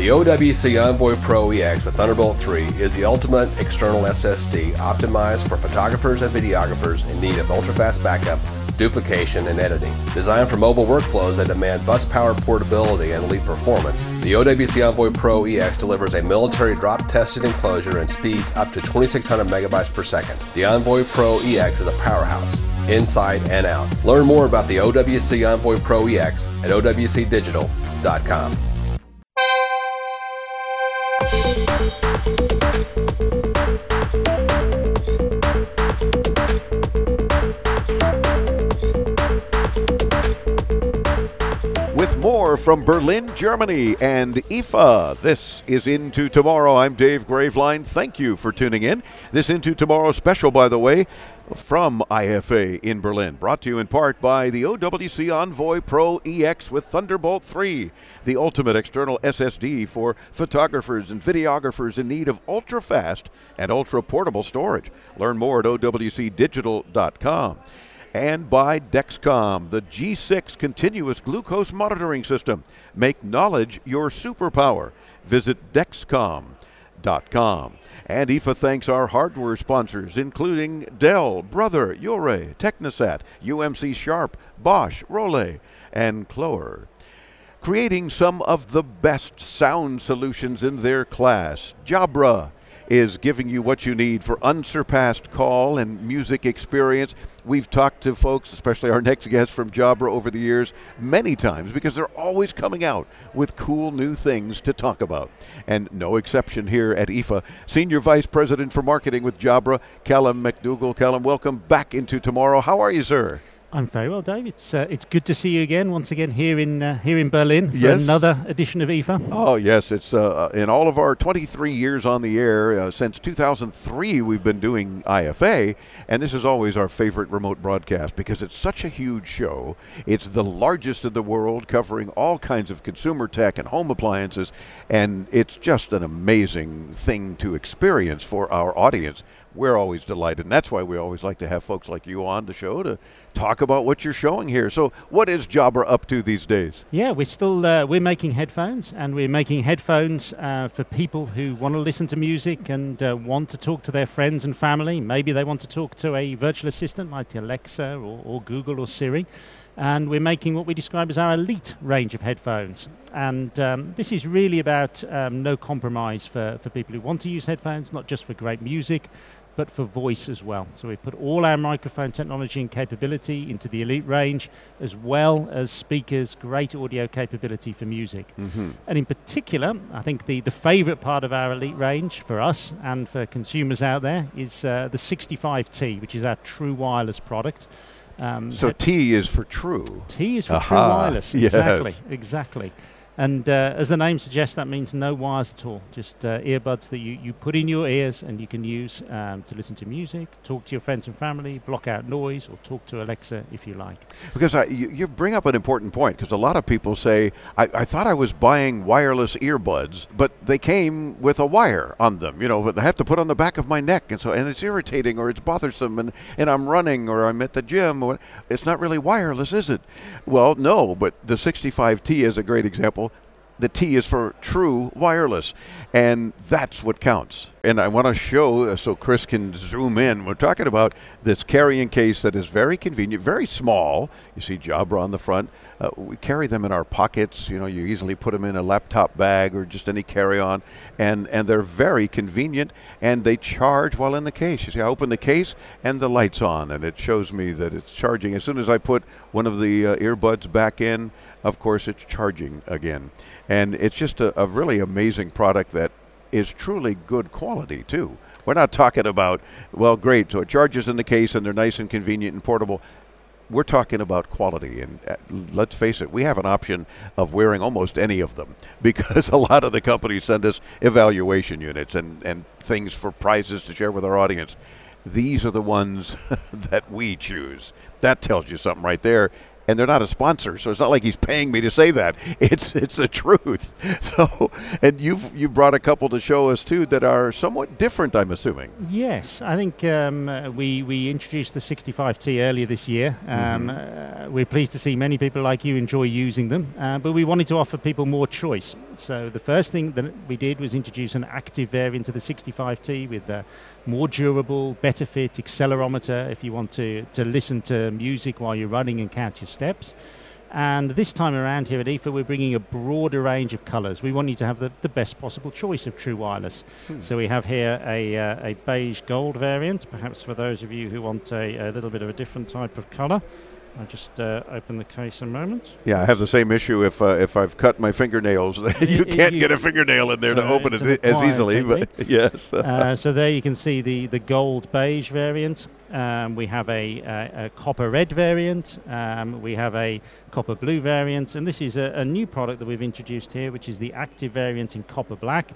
The OWC Envoy Pro EX with Thunderbolt 3 is the ultimate external SSD optimized for photographers and videographers in need of ultra-fast backup, duplication, and editing. Designed for mobile workflows that demand bus power portability and elite performance, the OWC Envoy Pro EX delivers a military drop-tested enclosure and speeds up to 2,600 megabytes per second. The Envoy Pro EX is a powerhouse, inside and out. Learn more about the OWC Envoy Pro EX at owcdigital.com. With more from Berlin, Germany and IFA, this is Into Tomorrow. I'm Dave Graveline. Thank you for tuning in. This Into Tomorrow special, by the way, from IFA in Berlin, brought to you in part by the OWC Envoy Pro EX with Thunderbolt 3, the ultimate external SSD for photographers and videographers in need of ultra-fast and ultra-portable storage. Learn more at owcdigital.com. And by Dexcom, the G6 continuous glucose monitoring system. Make knowledge your superpower. Visit Dexcom.com. And IFA thanks our hardware sponsors, including Dell, Brother, Yoreh, Technisat, UMC Sharp, Bosch, Rolei, and Cloer. Creating some of the best sound solutions in their class, Jabra is giving you what you need for unsurpassed call and music experience. We've talked to folks, especially our next guest from Jabra over the years, many times because they're always coming out with cool new things to talk about. And no exception here at IFA. Senior Vice President for Marketing with Jabra, Callum McDougall. Callum, welcome back into Tomorrow. How are you, sir? I'm very well, Dave. It's good to see you again, once again here in Berlin for yes. Another edition of IFA. Oh yes, it's in all of our 23 years on the air since 2003 we've been doing IFA, and this is always our favorite remote broadcast because it's such a huge show. It's the largest in the world, covering all kinds of consumer tech and home appliances, and it's just an amazing thing to experience for our audience. We're always delighted, and that's why we always like to have folks like you on the show to talk about what you're showing here. So what is Jabra up to these days? Yeah, we're making headphones, and we're making headphones for people who want to listen to music and want to talk to their friends and family. Maybe they want to talk to a virtual assistant like Alexa or Google or Siri. And we're making what we describe as our elite range of headphones. And this is really about no compromise for people who want to use headphones, not just for great music, but for voice as well. So we put all our microphone technology and capability into the elite range, as well as speakers, great audio capability for music. Mm-hmm. And in particular, I think the favorite part of our elite range for us and for consumers out there is the 65T, which is our true wireless product. So T is for true. T is for true wireless. Yes. Exactly. And as the name suggests, that means no wires at all. Just earbuds that you put in your ears and you can use to listen to music, talk to your friends and family, block out noise, or talk to Alexa if you like. Because you bring up an important point, because a lot of people say, I thought I was buying wireless earbuds, but they came with a wire on them. You know, I have to put on the back of my neck, and it's irritating or it's bothersome, and I'm running or I'm at the gym. It's not really wireless, is it? Well, no, but the 65T is a great example. The T is for true wireless, and that's what counts. And I want to show, so Chris can zoom in, we're talking about this carrying case that is very convenient, very small. You see Jabra on the front. We carry them in our pockets. You know, you easily put them in a laptop bag or just any carry-on, and they're very convenient, and they charge while in the case. You see, I open the case, and the light's on, and it shows me that it's charging. As soon as I put one of the earbuds back in, of course, it's charging again. And it's just a really amazing product that is truly good quality, too. We're not talking about, well, great, so it charges in the case and they're nice and convenient and portable. We're talking about quality, and let's face it, we have an option of wearing almost any of them because a lot of the companies send us evaluation units and things for prizes to share with our audience. These are the ones that we choose. That tells you something right there. and they're not a sponsor, so it's not like he's paying me to say that. It's the truth. So, and you've brought a couple to show us too that are somewhat different, I'm assuming. Yes, I think we introduced the 65T earlier this year. We're pleased to see many people like you enjoy using them, but we wanted to offer people more choice. So the first thing that we did was introduce an active variant of the 65T with more durable, better fit accelerometer if you want to listen to music while you're running and count your steps. And this time around here at IFA, we're bringing a broader range of colours. We want you to have the best possible choice of true wireless. So we have here a beige gold variant, perhaps for those of you who want a little bit of a different type of colour. I'll just open the case a moment. Yeah, I have the same issue if I've cut my fingernails. you can't get a fingernail in there to open it as easily. But yes. So there you can see the gold beige variant. We have a copper red variant. We have a copper blue variant. And this is a new product that we've introduced here, which is the active variant in copper black.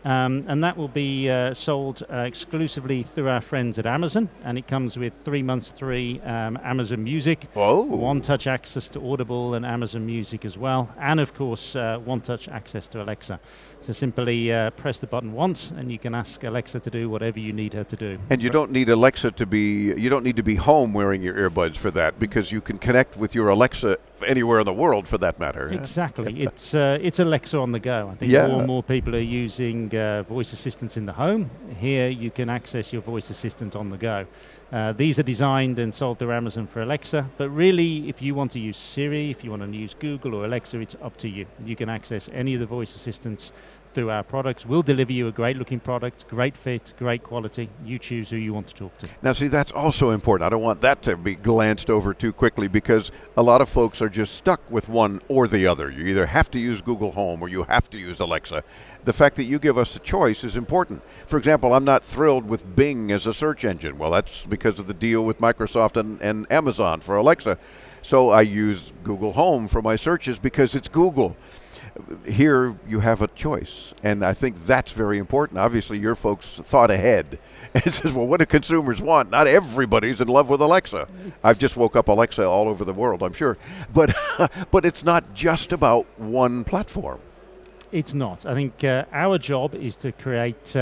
And that will be sold exclusively through our friends at Amazon, and it comes with 3 months free Amazon Music, one-touch access to Audible and Amazon Music as well, and of course one-touch access to Alexa. So simply press the button once, and you can ask Alexa to do whatever you need her to do. And you don't need Alexa to be. You don't need to be home wearing your earbuds for that, because you can connect with your Alexa anywhere in the world, for that matter. Exactly. It's Alexa on the go. I think more and more people are using voice assistants in the home. Here you can access your voice assistant on the go. These are designed and sold through Amazon for Alexa, but really if you want to use Siri, if you want to use Google or Alexa, it's up to you. You can access any of the voice assistants through our products. We'll deliver you a great looking product, great fit, great quality. You choose who you want to talk to. Now see, that's also important. I don't want that to be glanced over too quickly, because a lot of folks are just stuck with one or the other. You either have to use Google Home or you have to use Alexa. The fact that you give us a choice is important. For example, I'm not thrilled with Bing as a search engine. Well, that's because of the deal with Microsoft and Amazon for Alexa. So I use Google Home for my searches because it's Google. Here you have a choice, and I think that's very important. Obviously, your folks thought ahead and says, well, what do consumers want? Not everybody's in love with Alexa. I've just woke up Alexa all over the world, I'm sure. But it's not just about one platform. It's not. I think our job is to create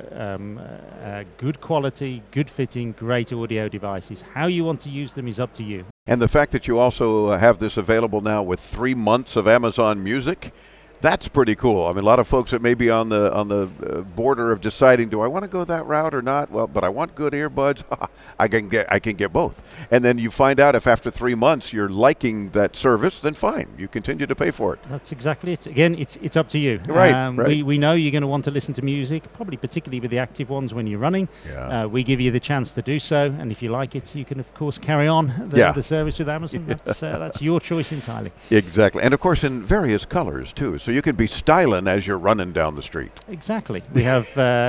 good quality, good fitting, great audio devices. How you want to use them is up to you. And the fact that you also have this available now with 3 months of Amazon Music, that's pretty cool. I mean, a lot of folks that may be on the border of deciding, do I want to go that route or not? Well, but I want good earbuds. I can get both. And then you find out if after 3 months you're liking that service, then fine, you continue to pay for it. That's exactly it. Again, it's up to you. Right. We know you're going to want to listen to music, probably particularly with the active ones when you're running. Yeah. We give you the chance to do so, and if you like it, you can of course carry on the service with Amazon. That's your choice entirely. Exactly, and of course in various colors too. So you can be styling as you're running down the street. Exactly. We have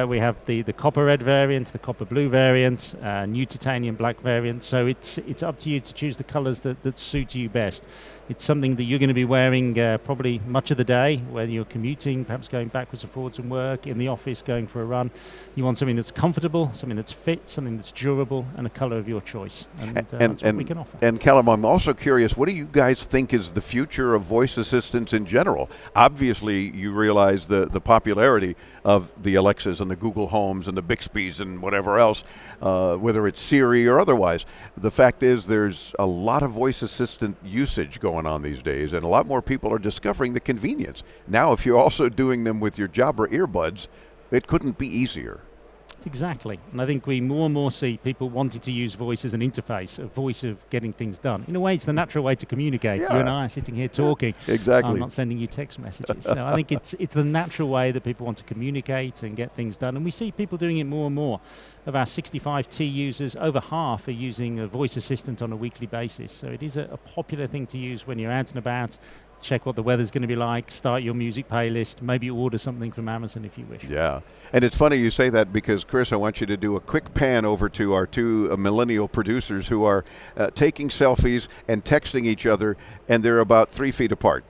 the copper red variant, the copper blue variant, new titanium black variant. So it's up to you to choose the colors that suit you best. It's something that you're going to be wearing probably much of the day, whether you're commuting, perhaps going backwards and forwards from work, in the office, going for a run. You want something that's comfortable, something that's fit, something that's durable, and a color of your choice. And that's what we can offer. And Callum, I'm also curious, what do you guys think is the future of voice assistants in general? Obviously, you realize the popularity of the Alexas and the Google Homes and the Bixbys and whatever else, whether it's Siri or otherwise. The fact is there's a lot of voice assistant usage going on these days, and a lot more people are discovering the convenience. Now, if you're also doing them with your Jabra earbuds, it couldn't be easier. Exactly. And I think we more and more see people wanting to use voice as an interface, a voice of getting things done. In a way, it's the natural way to communicate. Yeah. You and I are sitting here talking. Exactly. I'm not sending you text messages. So I think it's the natural way that people want to communicate and get things done. And we see people doing it more and more. Of our 65T users, over half are using a voice assistant on a weekly basis. So it is a popular thing to use when you're out and about. Check what the weather's going to be like, start your music playlist, maybe order something from Amazon if you wish. Yeah. And it's funny you say that because, Chris, I want you to do a quick pan over to our two millennial producers who are taking selfies and texting each other, and they're about 3 feet apart.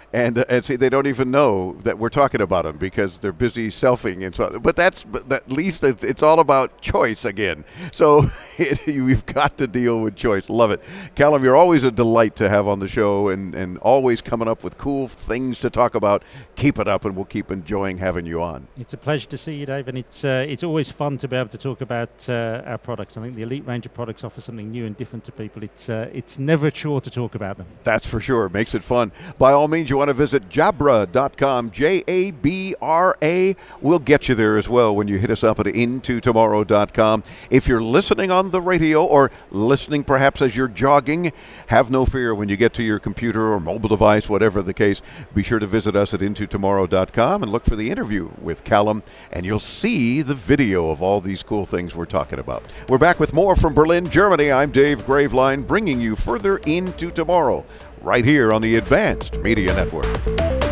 and see, they don't even know that we're talking about them because they're busy selfing and so. But at least it's all about choice again. So you've got to deal with choice. Love it, Callum. You're always a delight to have on the show, and always coming up with cool things to talk about. Keep it up, and we'll keep enjoying having you on. It's a pleasure to see you, Dave, and it's always fun to be able to talk about our products. I think the Elite range of products offer something new and different to people. It's never a chore to talk about them. That's for sure. It makes it fun. By all means, you want to visit Jabra.com, Jabra. We'll get you there as well when you hit us up at intotomorrow.com. If you're listening on the radio or listening perhaps as you're jogging, have no fear when you get to your computer or mobile device, whatever the case. Be sure to visit us at intotomorrow.com and look for the interview with Callum, and you'll see the video of all these cool things we're talking about. We're back with more from Berlin, Germany. I'm Dave Graveline, bringing you further into tomorrow, right here on the Advanced Media Network.